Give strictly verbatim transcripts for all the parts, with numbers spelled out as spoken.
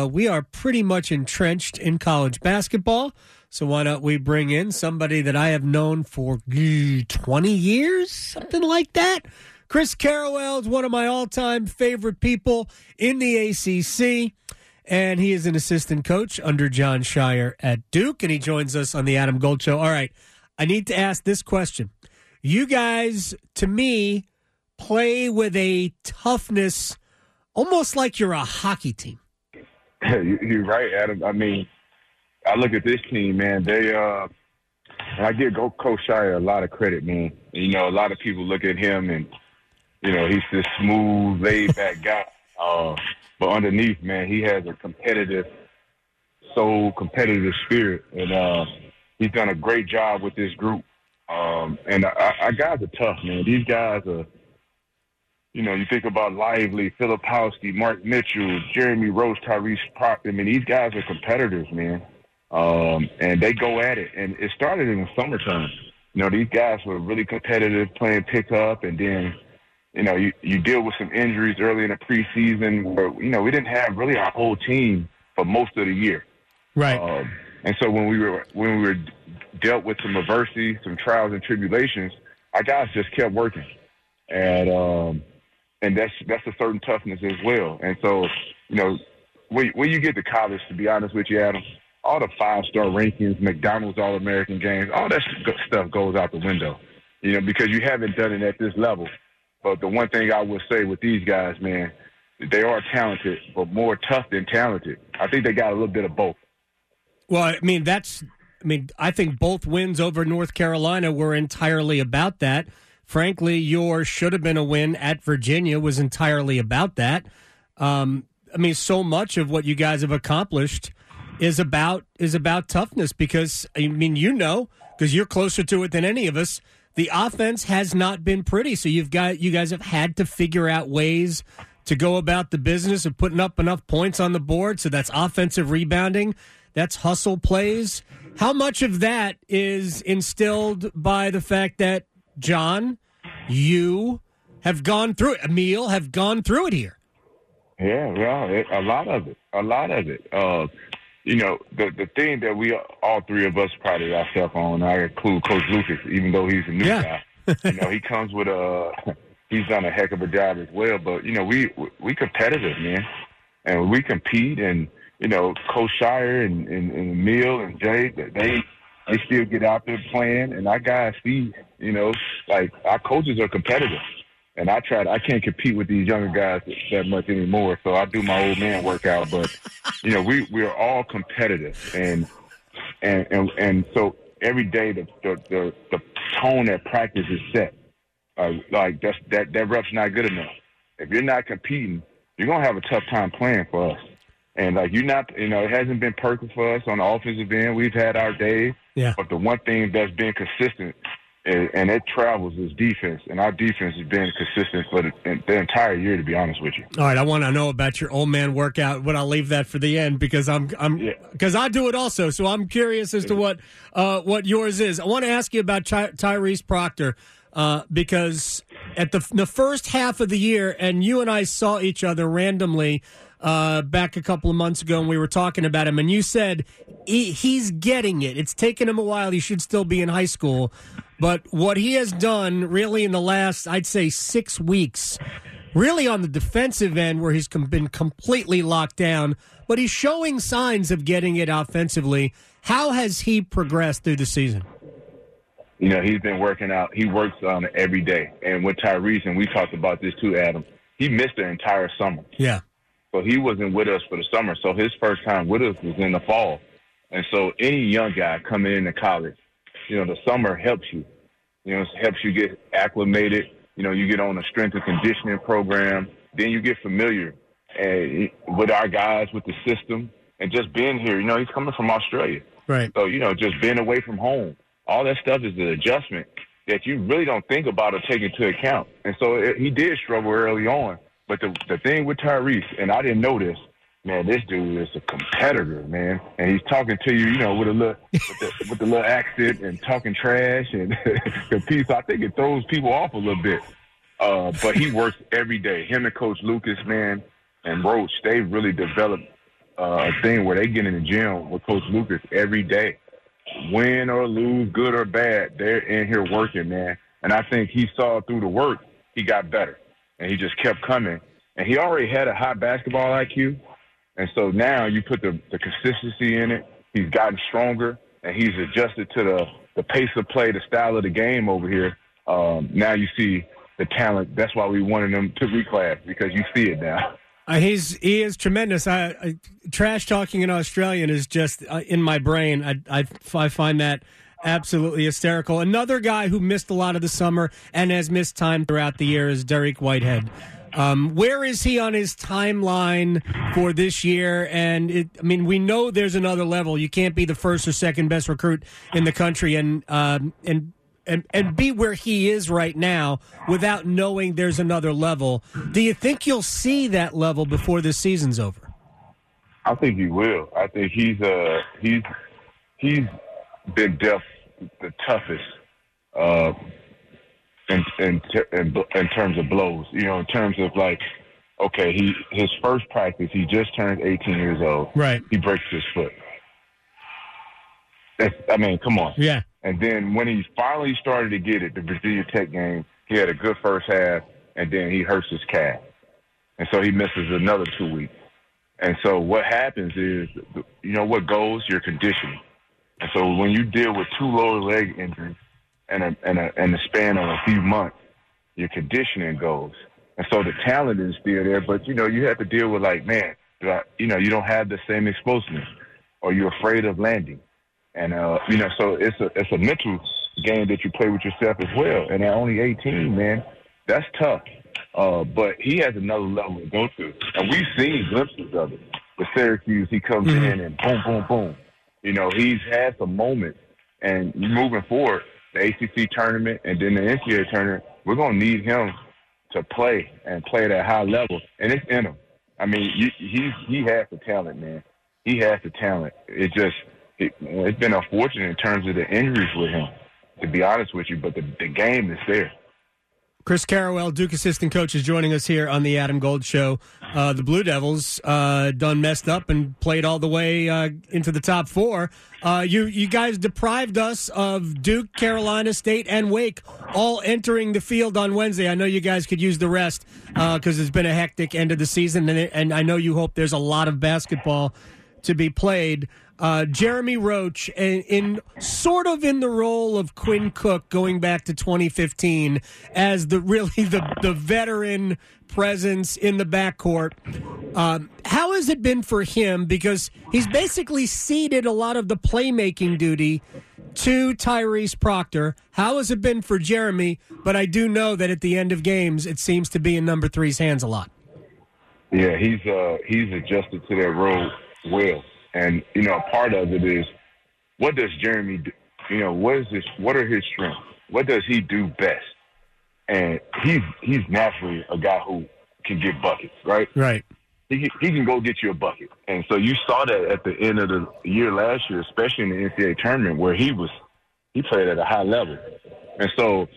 uh, we are pretty much entrenched in college basketball. So why don't we bring in somebody that I have known for twenty years, something like that. Chris Carrawell is one of my all-time favorite people in the A C C, and he is an assistant coach under Jon Scheyer at Duke, and he joins us on the Adam Gold Show. All right, I need to ask this question. You guys, to me, play with a toughness almost like you're a hockey team. You're right, Adam. I mean, I look at this team, man. They, uh, and I give Coach Scheyer a lot of credit, man. You know, a lot of people look at him and, you know, he's this smooth, laid-back guy. Uh, but underneath, man, he has a competitive, so competitive spirit. And uh, he's done a great job with this group. Um, and our, our guys are tough, man. These guys are, you know, you think about Lively, Filipowski, Mark Mitchell, Jeremy Roach, Tyrese Proctor. I mean, these guys are competitors, man. Um, and they go at it. And it started in the summertime. You know, these guys were really competitive, playing pickup, and then, you know, you, you deal with some injuries early in the preseason where, you know, we didn't have really our whole team for most of the year. Right. Um, and so when we were when we were dealt with some adversity, some trials and tribulations, our guys just kept working. And um, and that's that's a certain toughness as well. And so, you know, when, when you get to college, to be honest with you, Adam, all the five-star rankings, McDonald's All-American games, all that stuff goes out the window, you know, because you haven't done it at this level. But the one thing I would say with these guys, man, they are talented, but more tough than talented. I think they got a little bit of both. Well, I mean, that's, I mean, I think both wins over North Carolina were entirely about that. Frankly, your should have been a win at Virginia was entirely about that. Um, I mean, so much of what you guys have accomplished is about is about toughness because, I mean, you know, because you're closer to it than any of us, the offense has not been pretty. So you've got you guys have had to figure out ways to go about the business of putting up enough points on the board. So that's offensive rebounding. That's hustle plays. How much of that is instilled by the fact that, John, you have gone through it, Emil, have gone through it here? Yeah, well, it, a lot of it. A lot of it. Uh, you know, the the thing that we, all three of us prided ourselves on, I include Coach Lucas, even though he's a new yeah. guy. You know, he comes with a, he's done a heck of a job as well. But, you know, we we competitive, man. And we compete, and, you know, Coach Scheyer and, and, and Emil and Jay, they they still get out there playing, and our guys see, you know, like our coaches are competitive. And I try to, I can't compete with these younger guys that much anymore, so I do my old man workout. But, you know, we, we're all competitive. And and, and and so every day the the, the, the tone at practice is set. Uh, like, that's, that, that rep's not good enough. If you're not competing, you're going to have a tough time playing for us. And, like, you're not, you know, it hasn't been perfect for us on the offensive end. We've had our days. Yeah. But the one thing that's been consistent, and it travels, is defense. And our defense has been consistent for the, the entire year, to be honest with you. All right, I want to know about your old man workout, but I'll leave that for the end because I'm I'm because yeah. I do it also. So I'm curious as to what uh, what yours is. I want to ask you about Ty- Tyrese Proctor uh, because at the the first half of the year, and you and I saw each other randomly uh, back a couple of months ago, and we were talking about him, and you said he, he's getting it. It's taken him a while. He should still be in high school. But what he has done really in the last, I'd say, six weeks, really on the defensive end where he's com- been completely locked down, but he's showing signs of getting it offensively. How has he progressed through the season? You know, he's been working out. He works on it every day. And with Tyrese, and we talked about this too, Adam, he missed the entire summer. Yeah. So he wasn't with us for the summer. So his first time with us was in the fall. And so any young guy coming into college, you know, the summer helps you. You know, it helps you get acclimated. You know, you get on a strength and conditioning program. Then you get familiar uh, with our guys, with the system, and just being here. You know, he's coming from Australia. Right. So, you know, just being away from home. All that stuff is an adjustment that you really don't think about or take into account. And so it, he did struggle early on. But the the thing with Tyrese, and I didn't know this, man, this dude is a competitor, man, and he's talking to you, you know, with a little, with the, with the little accent and talking trash and compete. So I think it throws people off a little bit. Uh, but he works every day. Him and Coach Lucas, man, and Roach, they really developed uh, a thing where they get in the gym with Coach Lucas every day. Win or lose, good or bad, they're in here working, man. And I think he saw through the work, he got better. And he just kept coming. And he already had a high basketball I Q. And so now you put the, the consistency in it. He's gotten stronger, and he's adjusted to the, the pace of play, the style of the game over here. Um, now you see the talent. That's why we wanted him to reclass, because you see it now. Uh, he's he is tremendous. I, I, trash talking in Australian is just uh, in my brain. I, I I find that absolutely hysterical. Another guy who missed a lot of the summer and has missed time throughout the year is Dariq Whitehead. Um, where is he on his timeline for this year? And it, I mean, we know there's another level. You can't be the first or second best recruit in the country and um, and. And, and be where he is right now without knowing there's another level. Do you think you'll see that level before this season's over? I think he will. I think he's uh he's he's been dealt the toughest uh, in in, in in terms of blows. You know, in terms of like, okay, he his first practice, he just turned eighteen years old. Right. He breaks his foot. That's, I mean, come on. Yeah. And then when he finally started to get it, the Virginia Tech game, he had a good first half, and then he hurts his calf. And so he misses another two weeks. And so what happens is, you know, what goes? Your conditioning. And so when you deal with two lower leg injuries and a, and a, and a span of a few months, your conditioning goes. And so the talent is still there, but, you know, you have to deal with, like, man, do I, you know, you don't have the same explosiveness, or you're afraid of landing. And, uh, you know, so it's a it's a mental game that you play with yourself as well. And at only eighteen, man, that's tough. Uh, but he has another level to go to. And we've seen glimpses of it. With Syracuse, he comes mm-hmm. in and boom, boom, boom. You know, he's had some moments. And moving forward, the A C C tournament and then the N C double A tournament, we're going to need him to play and play at a high level. And it's in him. I mean, you, he's, he has the talent, man. He has the talent. It just – It, it's been unfortunate in terms of the injuries with him, to be honest with you, but the, the game is there. Chris Carrawell, Duke assistant coach, is joining us here on the Adam Gold Show. Uh, the Blue Devils uh, done messed up and played all the way uh, into the top four. Uh, you you guys deprived us of Duke, Carolina State, and Wake all entering the field on Wednesday. I know you guys could use the rest because uh, it's been a hectic end of the season, and, it, and I know you hope there's a lot of basketball to be played. Uh, Jeremy Roach, in, in sort of in the role of Quinn Cook going back to twenty fifteen as the really the, the veteran presence in the backcourt. Um, how has it been for him? Because he's basically ceded a lot of the playmaking duty to Tyrese Proctor. How has it been for Jeremy? But I do know that at the end of games, it seems to be in number three's hands a lot. Yeah, he's uh, he's adjusted to that role well. And, you know, part of it is, what does Jeremy do? You know, what is this? What are his strengths? What does he do best? And he's he's naturally a guy who can get buckets, right? Right. He he can go get you a bucket. And so you saw that at the end of the year last year, especially in the N C double A tournament, where he was he played at a high level. And so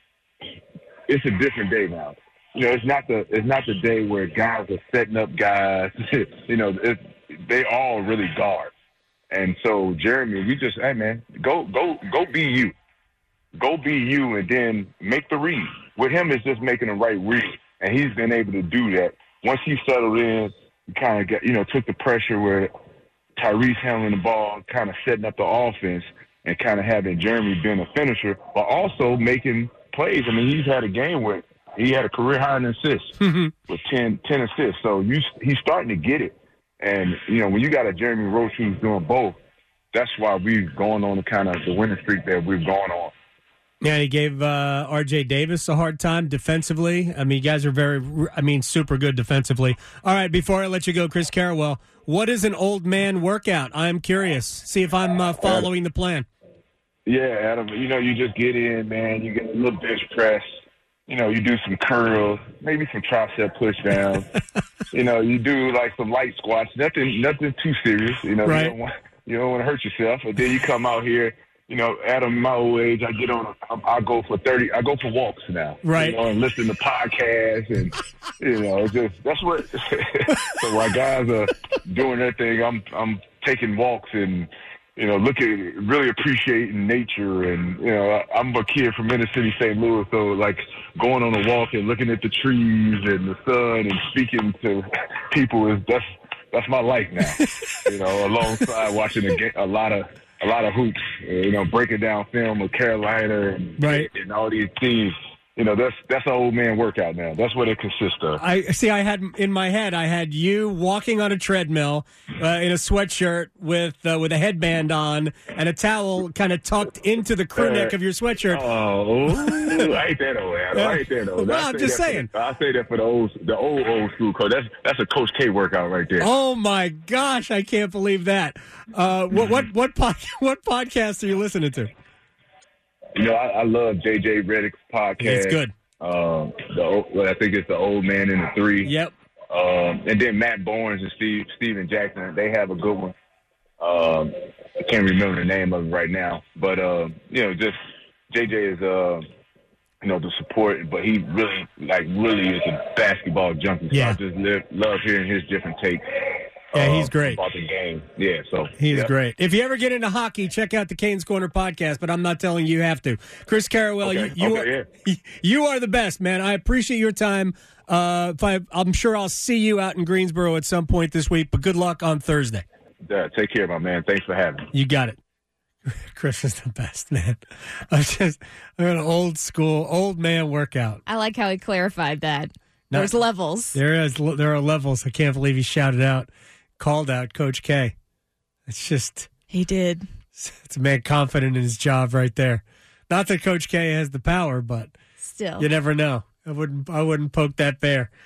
it's a different day now. You know, it's not the it's not the day where guys are setting up guys. you know, it's, they all really guard. And so, Jeremy, we just, hey, man, go go, go be you. Go be you and then make the read. With him, it's just making the right read. And he's been able to do that. Once he settled in, he kind of got, you know, took the pressure where Tyrese handling the ball, kind of setting up the offense and kind of having Jeremy being a finisher, but also making plays. I mean, he's had a game where he had a career high in assists with ten, ten assists. So you, he's starting to get it. And, you know, when you got a Jeremy Roach who's doing both, that's why we've gone on the kind of the winning streak that we've gone on. Yeah, he gave uh, R J Davis a hard time defensively. I mean, you guys are very, I mean, super good defensively. All right, before I let you go, Chris Carrawell, what is an old man workout? I'm curious. See if I'm uh, following the plan. Yeah, Adam, you know, you just get in, man. You get a little bench press. You know, you do some curls, maybe some tricep push downs. you know, you do like some light squats. Nothing, nothing too serious. You know, right. you don't want you don't want to hurt yourself. And then you come out here you know, Adam, my old age, I get on, I, I go for thirty, I go for walks now. Right. You know, and listen to podcasts and, you know, it's just, that's what, so while guys are doing their thing, I'm, I'm taking walks and, you know, looking, really appreciating nature. And, you know, I'm a kid from inner city Saint Louis, so like going on a walk and looking at the trees and the sun and speaking to people is, that's, that's my life now, you know, alongside watching a, ga- a lot of, a lot of hoops, you know, breaking down film with Carolina and, right. and all these teams. You know, that's that's an old man workout now. That's what it consists of. I see. I had in my head, I had you walking on a treadmill uh, in a sweatshirt with uh, with a headband on and a towel kind of tucked into the crew neck of your sweatshirt. Oh, I ain't that old, Adam. I ain't that old. Well, I'm just saying. For, I say that for the old, the old old school coach. That's that's a Coach K workout right there. Oh my gosh, I can't believe that. Uh, what what what pod, what podcast are you listening to? You know, I, I love J J Redick's podcast. It's good. Um, the well, I think it's the Old Man in the Three. Yep. Um, and then Matt Barnes and Steve Steven Jackson, they have a good one. Um, I can't remember the name of it right now, but uh, you know, just J J is uh, you know, the support, but he really, like, really is a basketball junkie. So Yeah. I just live, love hearing his different takes. Yeah, he's uh, great. About the game. Yeah, so. He's yeah. great. If you ever get into hockey, check out the Canes Corner podcast, but I'm not telling you you have to. Chris Carrawell, Okay. you, you, Okay, are, yeah. you are the best, man. I appreciate your time. Uh, if I, I'm sure I'll see you out in Greensboro at some point this week, but good luck on Thursday. Yeah, take care, my man. Thanks for having me. You got it. Chris is the best, man. I'm just I'm an old school, old man workout. I like how he clarified that. No, There's levels. There is. There are levels. I can't believe he shouted out, called out Coach K. It's just. He did. It's a man confident in his job right there. Not that Coach K has the power, but Still. you never know. I wouldn't. I wouldn't poke that bear.